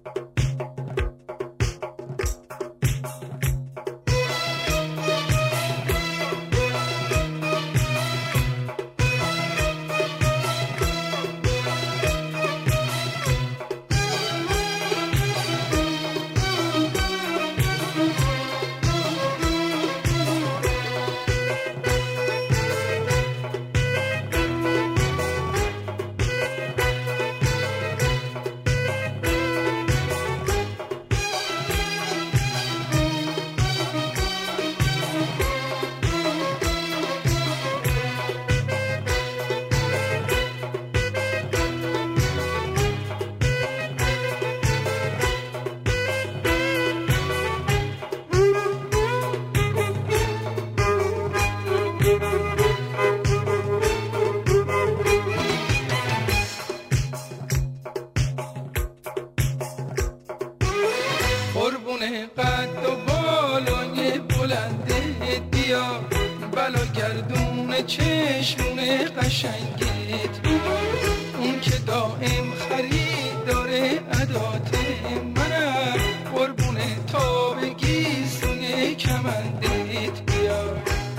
قربون قد و بالای بلنده بیا، بلا گردون چشمون قشنگت بیا، اون که دائم خریدار عدات منم، قربون تابگی سوی کمندت بیا.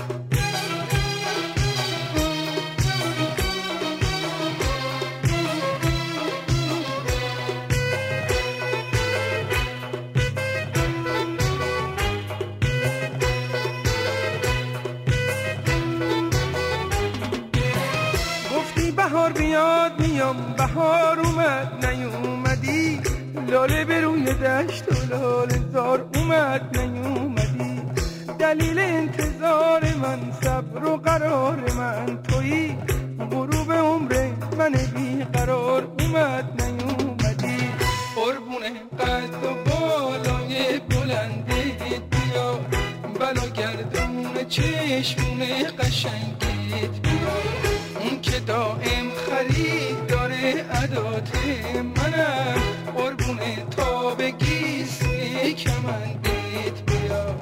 بهار بیاد میام، بهار اومد نیومدی، لاله به روی دشت و لاله زار اومد نیومدی، دلیل انتظار من صبر و قرار من تویی، غروب عمر من بیقرار اومد نیومدی. قربون قد و بالای بلنده بیا، بلا گردون چشمون قشنگت بیا، اون که دائم خریدار عدات منم، قربون تابگی سوی کمندت بیا.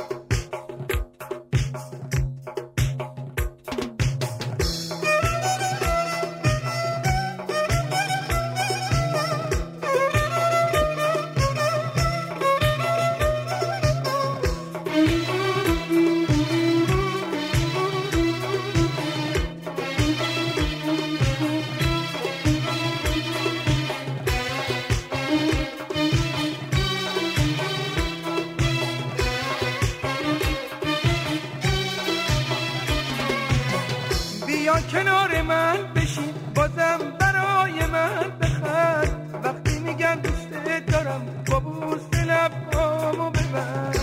بیا کنار من بشین بازم برای من بخند، وقتی میگم دوست دارم با بوس لبامو ببند،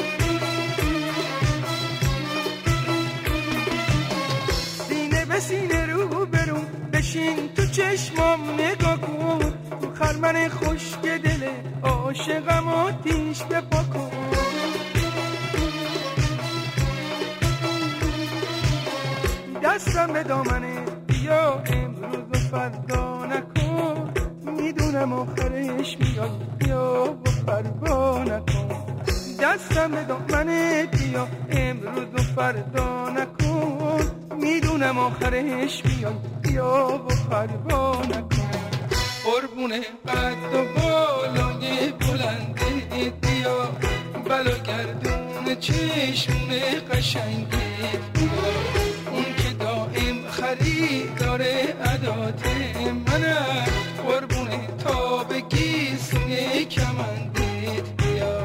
سینه به سینه رو برون بشین تو چشمام نگاه کن، تو خرمن خشک دل عاشقم آتیش بپا کن. دستم به دامنه بیا امروز و فردا نکن، میدونم آخرش میاد بیا و پروا نکن. دستم به دامنه بیا امروز و فردا نکن، میدونم آخرش میاد بیا و پروا نکن. قربون قد و بالای بلنده بیا، بلا گردون چشمون قشنگت بیا، اون که دائم خریدار عدات منم، قربون تابگی سوی کمندت بیا.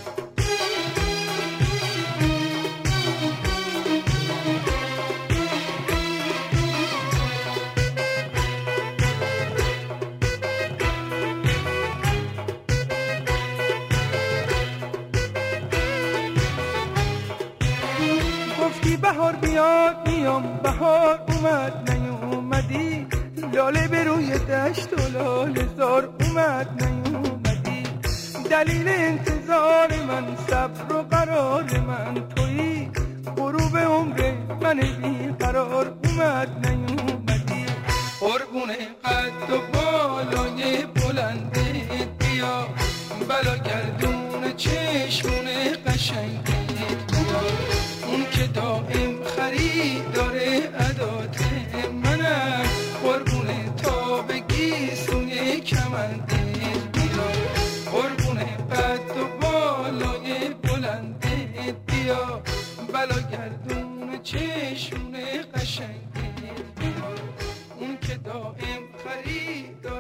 گفتی بهار بیاد میام، بهار اومد نیومدی، لاله به روی دشت و لاله زار اومد نیومدی، دلیل انتظار من صبر و قرار من تویی، غروب عمر من بیقرار اومد نیومدی. قربون قد و بالای بلنده بیا، بلا گردون چشمون قشنگت بیا، اون که دائم خریدار عدات منم، قربون تابگی سوی کمندت بیا. بیا بلا گردون چشمون قشنگت بیا اون که دائم خرید